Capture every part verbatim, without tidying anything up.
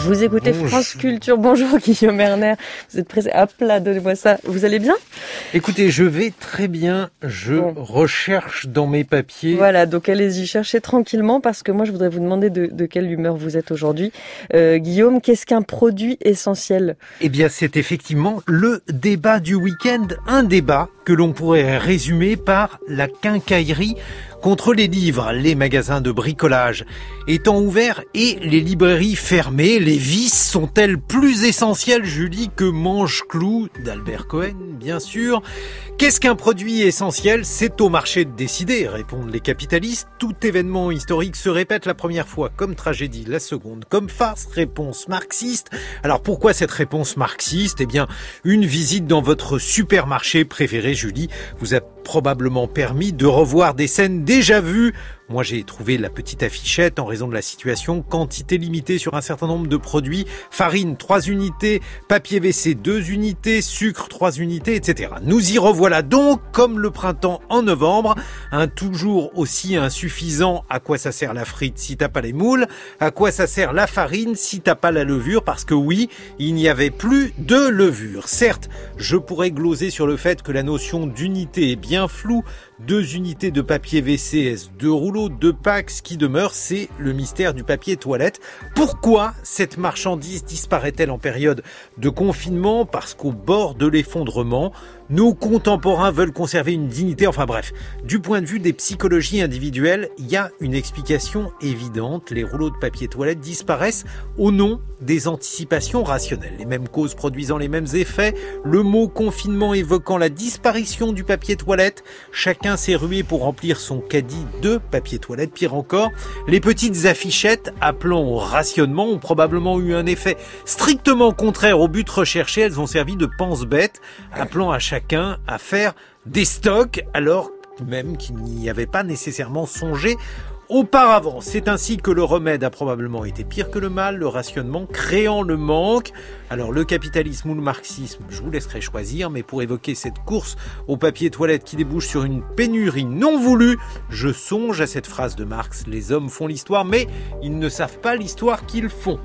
Vous écoutez Bonjour. France Culture. Bonjour Guillaume Erner. Vous êtes pressé. Hop là, donnez-moi ça. Vous allez bien? Écoutez, je vais très bien. Je Bon. recherche dans mes papiers. Voilà, donc allez-y, cherchez tranquillement parce que moi je voudrais vous demander de, de quelle humeur vous êtes aujourd'hui. Euh, Guillaume, qu'est-ce qu'un produit essentiel? Eh bien, c'est effectivement le débat du week-end. Un débat que l'on pourrait résumer par la quincaillerie contre les livres. Les magasins de bricolage étant ouverts et les librairies fermées, les vis sont-elles plus essentielles, Julie, que Mange-Clou d'Albert Cohen, bien sûr? Qu'est-ce qu'un produit essentiel? C'est au marché de décider, répondent les capitalistes. Tout événement historique se répète la première fois comme tragédie, la seconde comme farce. Réponse marxiste. Alors pourquoi cette réponse marxiste? Eh bien, une visite dans votre supermarché préféré, Julie, vous a probablement permis de revoir des scènes déjà vues. Moi, j'ai trouvé la petite affichette en raison de la situation. Quantité limitée sur un certain nombre de produits. Farine, trois unités. Papier W C, deux unités. Sucre, trois unités, et cetera. Nous y revoilà donc, comme le printemps en novembre. Un toujours aussi insuffisant. À quoi ça sert la frite si t'as pas les moules? À quoi ça sert la farine si t'as pas la levure? Parce que oui, il n'y avait plus de levure. Certes, je pourrais gloser sur le fait que la notion d'unité est bien floue. Deux unités de papier W C, est-ce deux rouleaux, deux packs? Ce qui demeure, c'est le mystère du papier toilette. Pourquoi cette marchandise disparaît-elle en période de confinement? Parce qu'au bord de l'effondrement, nos contemporains veulent conserver une dignité. Enfin bref, du point de vue des psychologies individuelles, il y a une explication évidente. Les rouleaux de papier toilette disparaissent au nom des anticipations rationnelles. Les mêmes causes produisant les mêmes effets. Le mot confinement évoquant la disparition du papier toilette. Chacun s'est rué pour remplir son caddie de papier toilette. Pire encore, les petites affichettes appelant au rationnement ont probablement eu un effet strictement contraire au but recherché. Elles ont servi de pense-bête, appelant à chacun à faire des stocks, alors même qu'il n'y avait pas nécessairement songé auparavant. C'est ainsi que le remède a probablement été pire que le mal, le rationnement créant le manque. Alors le capitalisme ou le marxisme, je vous laisserai choisir, mais pour évoquer cette course au papier toilette qui débouche sur une pénurie non voulue, je songe à cette phrase de Marx: les hommes font l'histoire, mais ils ne savent pas l'histoire qu'ils font.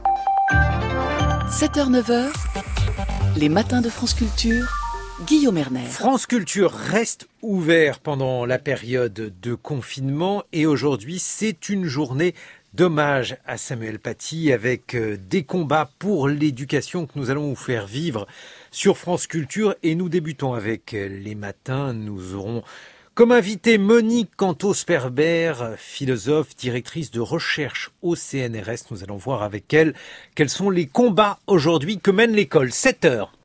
sept heures neuf heures, les matins de France Culture, Guillaume Erner. France Culture reste ouvert pendant la période de confinement et aujourd'hui c'est une journée d'hommage à Samuel Paty avec des combats pour l'éducation que nous allons vous faire vivre sur France Culture. Et nous débutons avec les matins. Nous aurons comme invité Monique Cantos-Sperber, philosophe, directrice de recherche au C N R S. Nous allons voir avec elle quels sont les combats aujourd'hui que mène l'école. sept heures.